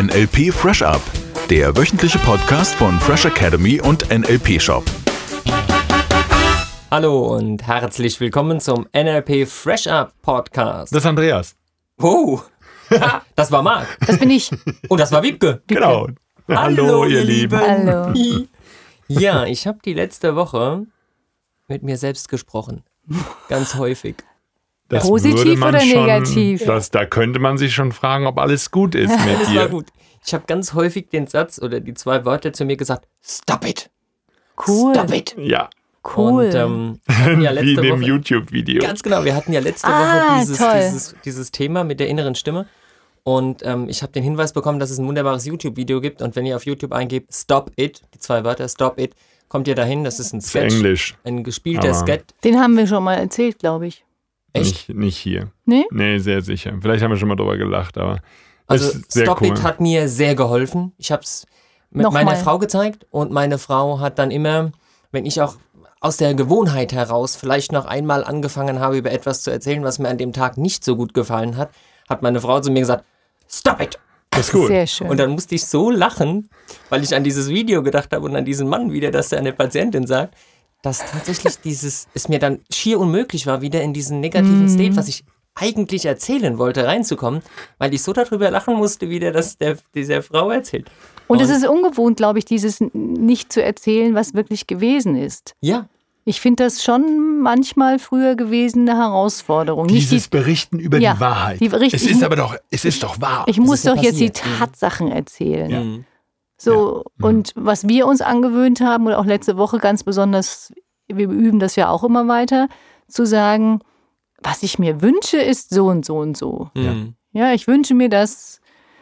NLP Fresh Up, der wöchentliche Podcast von Fresh Academy und NLP Shop. Hallo und herzlich willkommen zum NLP Fresh Up Podcast. Das ist Andreas. Oh, das war Marc. Das bin ich. Und das war Wiebke. Genau. Hallo, ihr Lieben. Hallo. Ja, ich habe die letzte Woche mit mir selbst gesprochen. Ganz häufig. Das Positiv würde man oder schon, negativ? Da könnte man sich schon fragen, ob alles gut ist mit Das dir. war gut. Ich habe ganz häufig den Satz oder die zwei Wörter zu mir gesagt: Stop it. Cool. Stop it. Ja, Cool. Und wir hatten ja wie in letzte dem Woche, YouTube-Video. ganz genau, wir hatten ja letzte Ah, Woche toll. dieses Thema mit der inneren Stimme. Und ich habe den Hinweis bekommen, dass es ein wunderbares YouTube-Video gibt. Und wenn ihr auf YouTube eingebt, Stop It, die zwei Wörter, Stop It, kommt ihr dahin. Das ist ein Das ist Sketch, Englisch, ein gespielter Aber- Sketch. Den haben wir schon mal erzählt, glaube ich. Echt? nicht hier. Nee? Nee, sehr sicher. Vielleicht haben wir schon mal drüber gelacht, aber Also ist sehr Stop cool. It hat mir sehr geholfen. Ich habe es mit Nochmal. meiner Frau gezeigt und meine Frau hat dann immer, wenn ich auch aus der Gewohnheit heraus vielleicht noch einmal angefangen habe, über etwas zu erzählen, was mir an dem Tag nicht so gut gefallen hat, hat meine Frau zu mir gesagt: Stop it! Das ist gut. Sehr schön. Und dann musste ich so lachen, weil ich an dieses Video gedacht habe und an diesen Mann wieder, dass der eine Patientin sagt, dass tatsächlich es mir dann schier unmöglich war, wieder in diesen negativen State, was ich eigentlich erzählen wollte, reinzukommen, weil ich so darüber lachen musste, wie der das dieser Frau erzählt. Und es ist ungewohnt, glaube ich, dieses nicht zu erzählen, was wirklich gewesen ist. Ja, Ich finde das schon manchmal früher gewesen eine Herausforderung. Dieses Berichten über Ja, die Wahrheit. richtig. Es ist doch wahr. Ich muss ist ja doch jetzt die passiert. Tatsachen erzählen. Ja. So, und was wir uns angewöhnt haben, oder auch letzte Woche ganz besonders, wir üben das ja auch immer weiter, zu sagen, was ich mir wünsche, ist so und so und so. Ja, ich wünsche mir, dass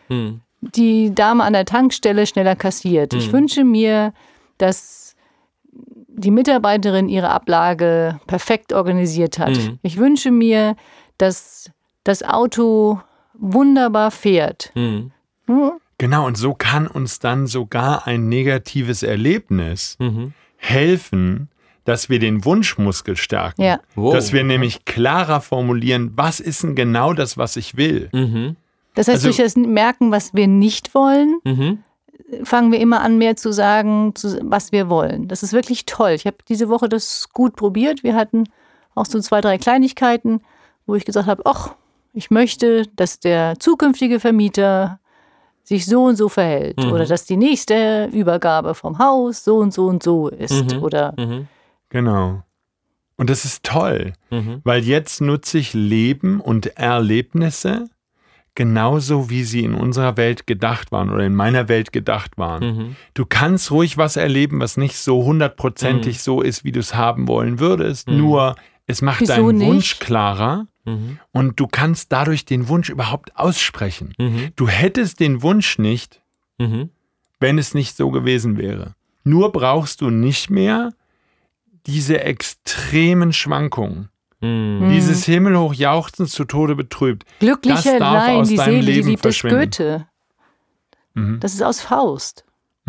die Dame an der Tankstelle schneller kassiert. Ich wünsche mir, dass die Mitarbeiterin ihre Ablage perfekt organisiert hat. Ich wünsche mir, dass das Auto wunderbar fährt. Genau, und so kann uns dann sogar ein negatives Erlebnis helfen, dass wir den Wunschmuskel stärken. Ja. Wow. Dass wir nämlich klarer formulieren, was ist denn genau das, was ich will. Das heißt, Also- durch das Merken, was wir nicht wollen, fangen wir immer an, mehr zu sagen, was wir wollen. Das ist wirklich toll. Ich habe diese Woche das gut probiert. Wir hatten auch so 2, 3 Kleinigkeiten, wo ich gesagt habe, ach, ich möchte, dass der zukünftige Vermieter sich so und so verhält. Oder dass die nächste Übergabe vom Haus so und so ist. Oder Genau. Und das ist toll, weil jetzt nutze ich Leben und Erlebnisse genauso, wie sie in unserer Welt gedacht waren oder in meiner Welt gedacht waren. Du kannst ruhig was erleben, was nicht so 100%ig so ist, wie du es haben wollen würdest, nur es macht Wieso deinen nicht? Wunsch klarer und du kannst dadurch den Wunsch überhaupt aussprechen. Du hättest den Wunsch nicht, wenn es nicht so gewesen wäre. Nur brauchst du nicht mehr diese extremen Schwankungen. Dieses himmelhoch jauchzend zu Tode betrübt. glücklich Das darf allein aus die deinem Seele, die Leben liebt, ist verschwinden. Goethe. Das ist aus Faust.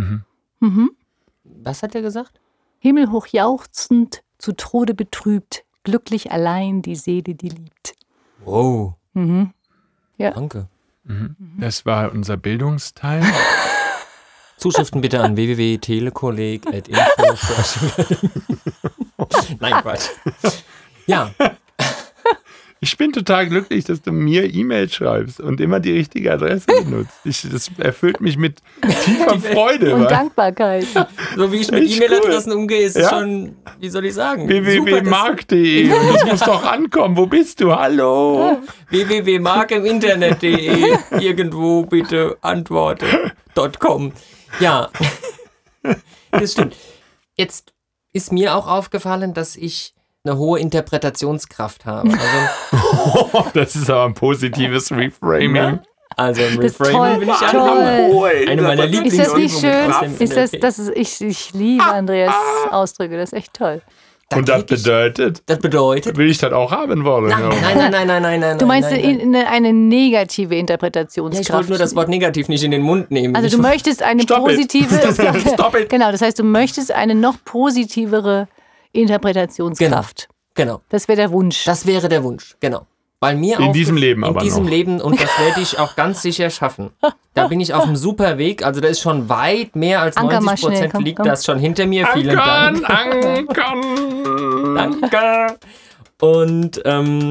Was hat er gesagt? Himmelhoch jauchzend, zu Tode betrübt, glücklich allein die Seele, die liebt. Wow. Ja. Danke. Das war unser Bildungsteil. Zuschriften bitte an www.telekolleg@info. Nein, Quatsch. Ja, Ich bin total glücklich, dass du mir E-Mails schreibst und immer die richtige Adresse benutzt. Das erfüllt mich mit tiefer Freude. Und wa? Dankbarkeit. so wie ich mit Echt E-Mail-Adressen umgehe, ist es Ja. schon, wie soll ich sagen? www.mark.de und das muss doch ankommen. Wo bist du? Hallo? www.markimInternet.de irgendwo bitte antworte.com. Ja, das stimmt. Jetzt ist mir auch aufgefallen, dass ich eine hohe Interpretationskraft habe. Das ist aber ein positives Reframing. Also im Das ist Reframing toll, bin ich ein toll. Hammer. Eine meiner Ist das Lieblingsübungen. nicht schön? aus dem Ist NLP. ich liebe Andreas Ausdrücke, das ist echt toll. Und das bedeutet, Das bedeutet. will ich das auch haben wollen? Nein. Du meinst eine negative Ja, Interpretationskraft. ich wollte nur das Wort negativ nicht in den Mund nehmen. Also du möchtest eine Stop it. positive. Stop it. Genau, das heißt, du möchtest eine noch positivere Interpretationskraft. Genau. Das wäre der Wunsch. Das wäre der Wunsch, genau. Bei mir in diesem Leben aber in diesem noch. Leben, und das werde ich auch ganz sicher schaffen. Da bin ich auf einem super Weg. Also da ist schon weit mehr als Anker mal 90% schnell, komm, liegt komm. das schon hinter mir. Vielen Dank. Ankern! Danke. Und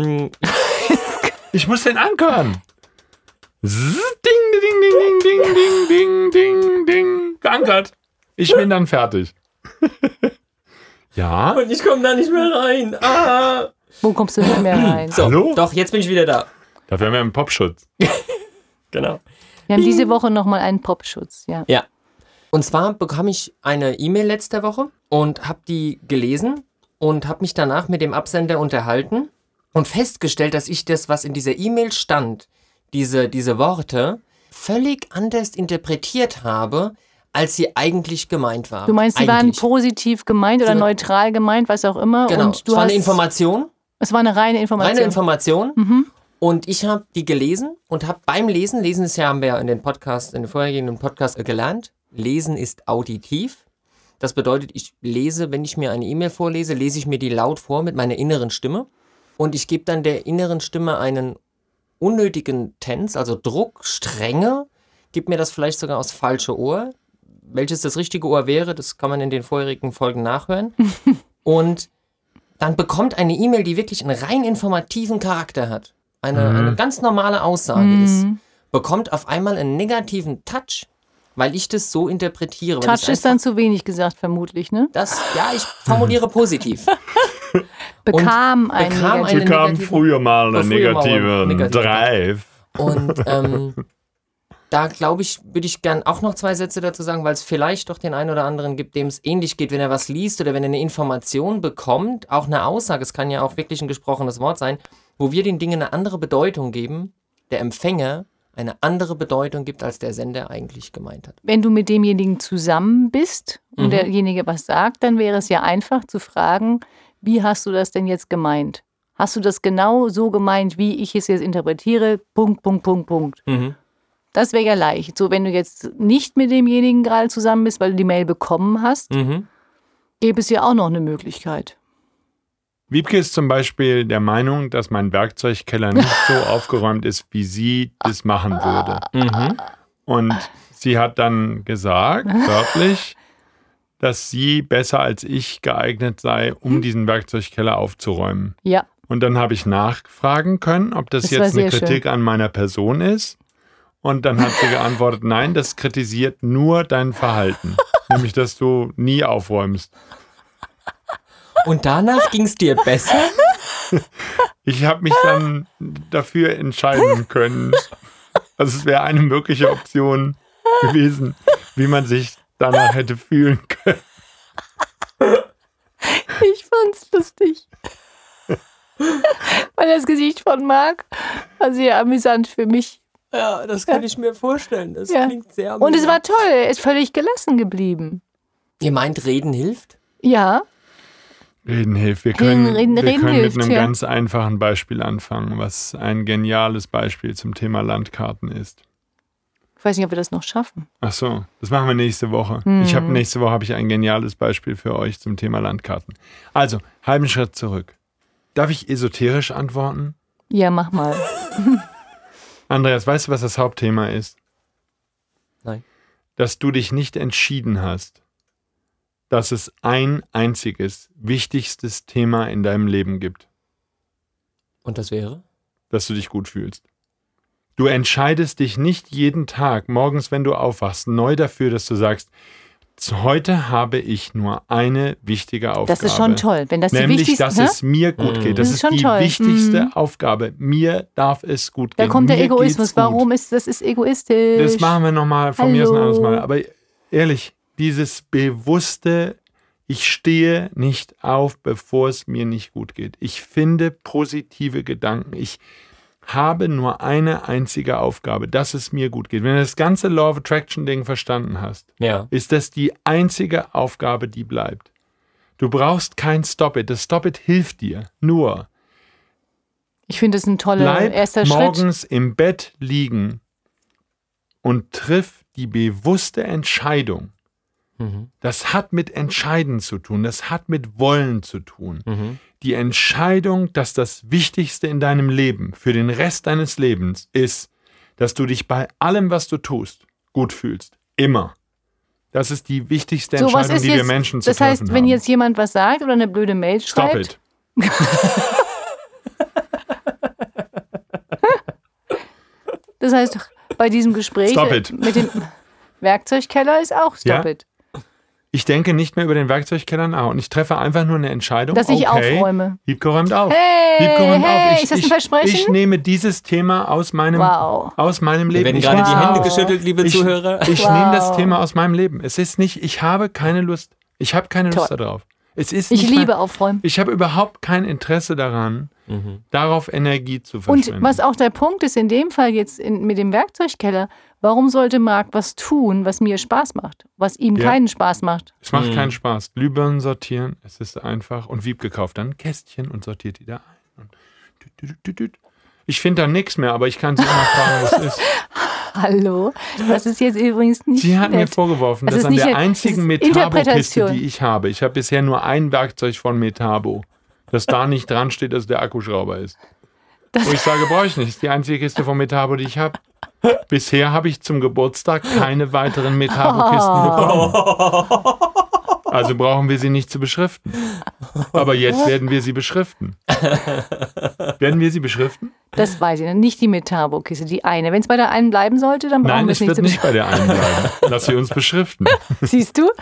Ich muss den ankern. Ding, ding, ding, ding, ding, ding, ding, ding. Geankert. Ich bin dann fertig. Ja? und ich komme da nicht mehr rein. Ah. Wo kommst du nicht mehr rein? So, Hallo? doch, jetzt bin ich wieder da. Dafür haben wir einen Popschutz. Genau. Wir haben diese Woche nochmal einen Popschutz, ja. Ja. Und zwar bekam ich eine E-Mail letzte Woche und habe die gelesen und habe mich danach mit dem Absender unterhalten und festgestellt, dass ich das, was in dieser E-Mail stand, diese Worte, völlig anders interpretiert habe, als sie eigentlich gemeint waren. Du meinst, sie waren Eigentlich. positiv gemeint oder Sie- neutral gemeint, was auch immer. Genau, Und du es war eine hast, Information, es war eine reine Information. reine Information. Mhm. Und ich habe die gelesen und habe beim Lesen ist ja, haben wir ja in den vorhergehenden Podcast gelernt, Lesen ist auditiv. Das bedeutet, ich lese, wenn ich mir eine E-Mail vorlese, lese ich mir die laut vor mit meiner inneren Stimme. Und ich gebe dann der inneren Stimme einen unnötigen Tense, also Druck, Strenge, gib mir das vielleicht sogar aufs falsche Ohr. Welches das richtige Ohr wäre, das kann man in den vorherigen Folgen nachhören. Und dann bekommt eine E-Mail, die wirklich einen rein informativen Charakter hat, eine ganz normale Aussage ist, bekommt auf einmal einen negativen Touch, weil ich das so interpretiere. weil Touch ich ist dann zu wenig gesagt, vermutlich, ne? ich formuliere positiv. Bekam einen bekam negativen. Wir kamen negativen- früher mal eine früher mal negative negative- Drive. Und da glaube ich, würde ich gern auch noch 2 Sätze dazu sagen, weil es vielleicht doch den einen oder anderen gibt, dem es ähnlich geht, wenn er was liest oder wenn er eine Information bekommt, auch eine Aussage, es kann ja auch wirklich ein gesprochenes Wort sein, wo wir den Dingen eine andere Bedeutung geben, der Empfänger eine andere Bedeutung gibt, als der Sender eigentlich gemeint hat. Wenn du mit demjenigen zusammen bist und derjenige was sagt, dann wäre es ja einfach zu fragen, wie hast du das denn jetzt gemeint? Hast du das genau so gemeint, wie ich es jetzt interpretiere? Punkt, Punkt, Punkt, Punkt. Das wäre ja leicht. So, wenn du jetzt nicht mit demjenigen gerade zusammen bist, weil du die Mail bekommen hast, gäbe es ja auch noch eine Möglichkeit. Wiebke ist zum Beispiel der Meinung, dass mein Werkzeugkeller nicht so aufgeräumt ist, wie sie das machen würde. Und sie hat dann gesagt, wörtlich, dass sie besser als ich geeignet sei, um diesen Werkzeugkeller aufzuräumen. Ja. Und dann habe ich nachfragen können, ob das Das war jetzt eine sehr Kritik an meiner Person ist. Und dann hat sie geantwortet, nein, das kritisiert nur dein Verhalten. Nämlich, dass du nie aufräumst. Und danach ging es dir besser? Ich habe mich dann dafür entscheiden können. Also es wäre eine mögliche Option gewesen, wie man sich danach hätte fühlen können. Ich fand's lustig. Weil das Gesicht von Marc war sehr amüsant für mich. Ja, das kann ich mir vorstellen. Das Ja. klingt sehr Und es amüsant. war toll, er ist völlig gelassen geblieben. Ihr meint, Reden hilft? Ja, Reden hilft. Wir können, Reden wir können hilft, mit einem ja. ganz einfachen Beispiel anfangen, was ein geniales Beispiel zum Thema Landkarten ist. ich weiß nicht, ob wir das noch schaffen. Ach so, das machen wir nächste Woche. Nächste Woche habe ich ein geniales Beispiel für euch zum Thema Landkarten. Also, halben Schritt zurück. Darf ich esoterisch antworten? Ja, mach mal. Andreas, weißt du, was das Hauptthema ist? Nein. Dass du dich nicht entschieden hast, dass es ein einziges, wichtigstes Thema in deinem Leben gibt, Und das wäre? dass du dich gut fühlst. Du entscheidest dich nicht jeden Tag, morgens, wenn du aufwachst, neu dafür, dass du sagst, heute habe ich nur eine wichtige Aufgabe. Das ist schon toll. Wenn das die Nämlich, wichtigste, dass ne? es mir gut geht. Das Das ist ist schon die toll. wichtigste Aufgabe. Mir darf es gut Da gehen. kommt der Mir Egoismus. geht's gut. Warum ist das ist egoistisch? Das machen wir nochmal von mir aus ein Hallo. anderes Mal. Aber ehrlich, dieses bewusste, ich stehe nicht auf, bevor es mir nicht gut geht. Ich finde positive Gedanken. Ich habe nur eine einzige Aufgabe, dass es mir gut geht. Wenn du das ganze Law of Attraction Ding verstanden hast, Ja. ist das die einzige Aufgabe, die bleibt. Du brauchst kein Stop-It. Das Stop-It hilft dir. Nur Ich finde, das ist ein toller bleib erster Schritt. morgens im Bett liegen und triff die bewusste Entscheidung, Das hat mit Entscheiden zu tun, das hat mit Wollen zu tun. Die Entscheidung, dass das Wichtigste in deinem Leben für den Rest deines Lebens ist, dass du dich bei allem, was du tust, gut fühlst. Immer. Das ist die wichtigste Entscheidung, die wir Menschen zu treffen haben. Das heißt, wenn jetzt jemand was sagt oder eine blöde Mail schreibt... Stop it. Das heißt, bei diesem Gespräch mit dem Werkzeugkeller ist auch Stop it. Ich denke nicht mehr über den Werkzeugkeller nach und ich treffe einfach nur eine Entscheidung. Dass ich aufräume. Wiebke räumt auf. Hey, ist das ein Versprechen? Ich nehme dieses Thema aus meinem Leben. Wenn gerade die Hände geschüttelt, liebe Zuhörer. Ich nehme das Thema aus meinem Leben. Es ist nicht, ich habe keine Lust. Ich habe keine Lust darauf. Ich liebe Aufräumen. Ich habe überhaupt kein Interesse daran, darauf Energie zu verschwenden. Und was auch der Punkt ist, in dem Fall jetzt mit dem Werkzeugkeller, warum sollte Marc was tun, was mir Spaß macht, was ihm keinen Spaß macht? Es macht keinen Spaß. Glühbirnen sortieren, es ist einfach. Und Wiebke kauft dann ein Kästchen und sortiert die da ein. Und ich finde da nichts mehr, aber ich kann sie immer fragen, was ist. Hallo, das ist jetzt übrigens nicht Sie hat mir vorgeworfen, dass an der einzigen Metabo-Kiste, die ich habe bisher nur ein Werkzeug von Metabo, dass da nicht dran steht, dass der Akkuschrauber ist. Wo ich sage, brauche ich nicht. Das ist die einzige Kiste von Metabo, die ich habe. Bisher habe ich zum Geburtstag keine weiteren Metabo-Kisten bekommen. Also brauchen wir sie nicht zu beschriften. Aber jetzt werden wir sie beschriften. Werden wir sie beschriften? Das weiß ich nicht. Die Metabo-Kiste, die eine. Wenn es bei der einen bleiben sollte, dann brauchen wir es nicht zu beschriften. Nein, es wird nicht bei der einen bleiben. Lass sie uns beschriften. Siehst du?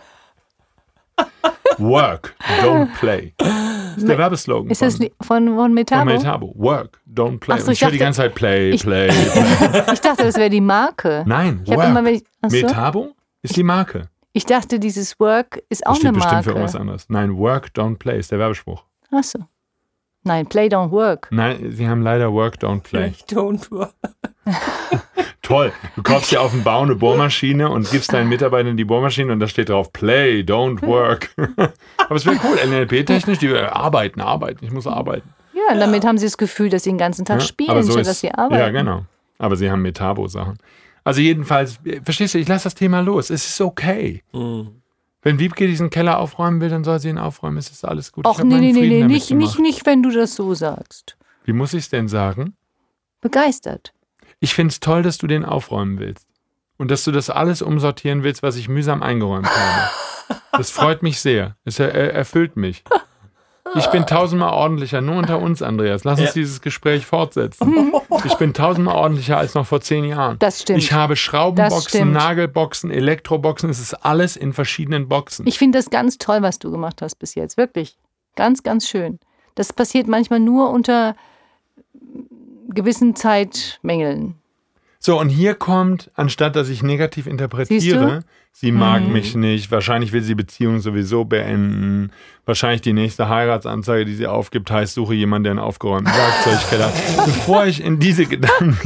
Work, don't play. Das ist der Werbeslogan. Ist das von Metabo? Von Metabo. Work, don't play. So, ich höre die ganze Zeit play. Ich dachte, das wäre die Marke. Nein, Work. Metabo ist die Marke. Ich dachte, dieses Work ist auch eine Marke. Das steht bestimmt für irgendwas anderes. Nein, Work, don't play ist der Werbespruch. Ach so. Nein, play, don't work. Nein, sie haben leider Work, don't play. Don't work. Toll. Du kaufst dir auf dem Bau eine Bohrmaschine und gibst deinen Mitarbeitern die Bohrmaschine und da steht drauf Play, don't work. Aber es wäre cool, NLP-technisch, die arbeiten. Ich muss arbeiten. Ja, und damit haben sie das Gefühl, dass sie den ganzen Tag spielen, statt dass sie arbeiten. Ja, genau. Aber sie haben Metabo-Sachen. Also jedenfalls, verstehst du, ich lasse das Thema los. Es ist okay. Wenn Wiebke diesen Keller aufräumen will, dann soll sie ihn aufräumen. Es ist alles gut. Ach nee, nicht, wenn du das so sagst. Wie muss ich es denn sagen? Begeistert. Ich finde es toll, dass du den aufräumen willst. Und dass du das alles umsortieren willst, was ich mühsam eingeräumt habe. Das freut mich sehr. Es erfüllt mich. Ich bin 1000-mal ordentlicher, nur unter uns, Andreas. Lass uns dieses Gespräch fortsetzen. Ich bin 1000-mal ordentlicher als noch vor 10 Jahren. Das stimmt. Ich habe Schraubenboxen, Nagelboxen, Elektroboxen. Es ist alles in verschiedenen Boxen. Ich finde das ganz toll, was du gemacht hast bis jetzt. Wirklich. Ganz, ganz schön. Das passiert manchmal nur unter gewissen Zeitmängeln. So, und hier kommt, anstatt dass ich negativ interpretiere, sie mag mich nicht, wahrscheinlich will sie Beziehung sowieso beenden, wahrscheinlich die nächste Heiratsanzeige, die sie aufgibt, heißt, suche jemanden, der einen aufgeräumten Werkzeugkeller. Bevor ich in diese Gedanken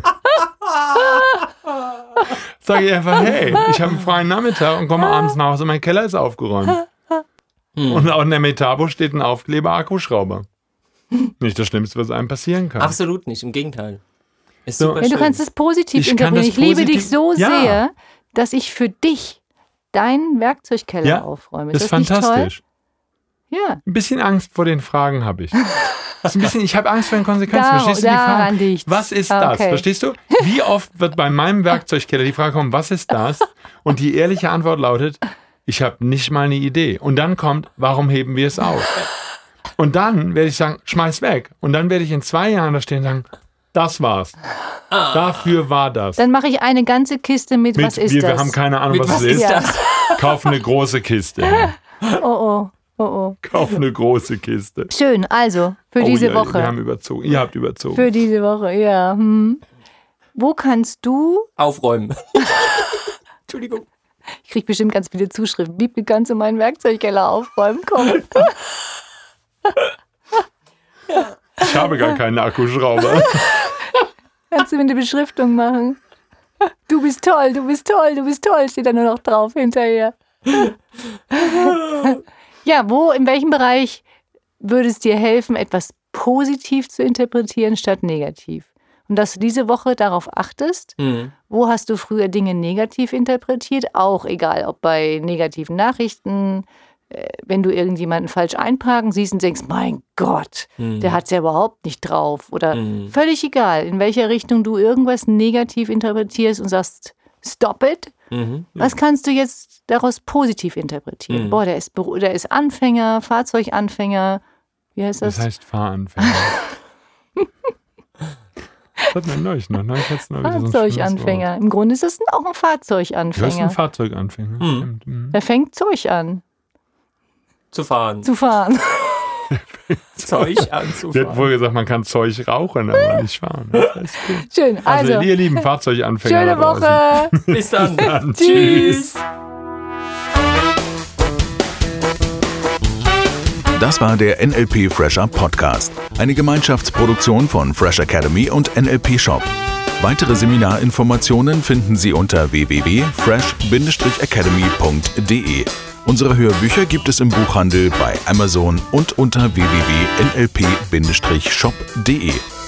sage ich einfach, hey, ich habe einen freien Nachmittag und komme abends nach Hause, mein Keller ist aufgeräumt. Und auch in der Metabo steht ein Aufkleber-Akkuschrauber. Nicht das Schlimmste, was einem passieren kann. Absolut nicht, im Gegenteil. Ist So. super Ja, du schön. kannst es positiv interpretieren. Ich liebe dich so sehr, dass ich für dich deinen Werkzeugkeller aufräume. Ist das fantastisch. Nicht toll? Ja. Ein bisschen Angst vor den Fragen habe ich. Ich habe Angst vor den Konsequenzen. Verstehst du die daran Frage? liegt's. Was ist das? Okay. Verstehst du? Wie oft wird bei meinem Werkzeugkeller die Frage kommen, was ist das? Und die ehrliche Antwort lautet, ich habe nicht mal eine Idee. Und dann kommt, warum heben wir es auf? Und dann werde ich sagen, schmeiß weg. Und dann werde ich in 2 Jahren da stehen und sagen, das war's. Dafür war das. Dann mache ich eine ganze Kiste mit was ist das? Wir haben keine Ahnung, was es ist. Kauf eine große Kiste. Oh. Kauf eine große Kiste. Schön, also für diese Woche. Wir haben überzogen. Ihr habt überzogen. Für diese Woche, ja. Wo kannst du... Aufräumen. Entschuldigung. Ich kriege bestimmt ganz viele Zuschriften. Wiebke, kannst du meinen Werkzeugkeller aufräumen? Komm. Ich habe gar keinen Akkuschrauber. Kannst du mir eine Beschriftung machen? Du bist toll, du bist toll, du bist toll, steht da nur noch drauf hinterher. Ja, in welchem Bereich würde es dir helfen, etwas positiv zu interpretieren statt negativ? Und dass du diese Woche darauf achtest, wo hast du früher Dinge negativ interpretiert, auch egal, ob bei negativen Nachrichten, wenn du irgendjemanden falsch einparken siehst und denkst, mein Gott, der hat es ja überhaupt nicht drauf. Oder völlig egal, in welcher Richtung du irgendwas negativ interpretierst und sagst, stop it. Was kannst du jetzt daraus positiv interpretieren? Boah, der ist Anfänger, Fahrzeuganfänger. Wie heißt das? Das heißt Fahranfänger. Das hat man neulich noch. Fahrzeuganfänger. Im Grunde ist das auch ein Fahrzeuganfänger. Du hast einen Fahrzeuganfänger. Der fängt Zeug an. Zu fahren. Zeug anzufahren. Der hat wohl gesagt, man kann Zeug rauchen, aber nicht fahren. Das heißt cool. Schön. Also ihr lieben Fahrzeuganfänger. Schöne Woche. Bis dann. Tschüss. Das war der NLP Fresher Podcast, eine Gemeinschaftsproduktion von Fresh Academy und NLP Shop. Weitere Seminarinformationen finden Sie unter www.fresh-academy.de. Unsere Hörbücher gibt es im Buchhandel, bei Amazon und unter www.nlp-shop.de.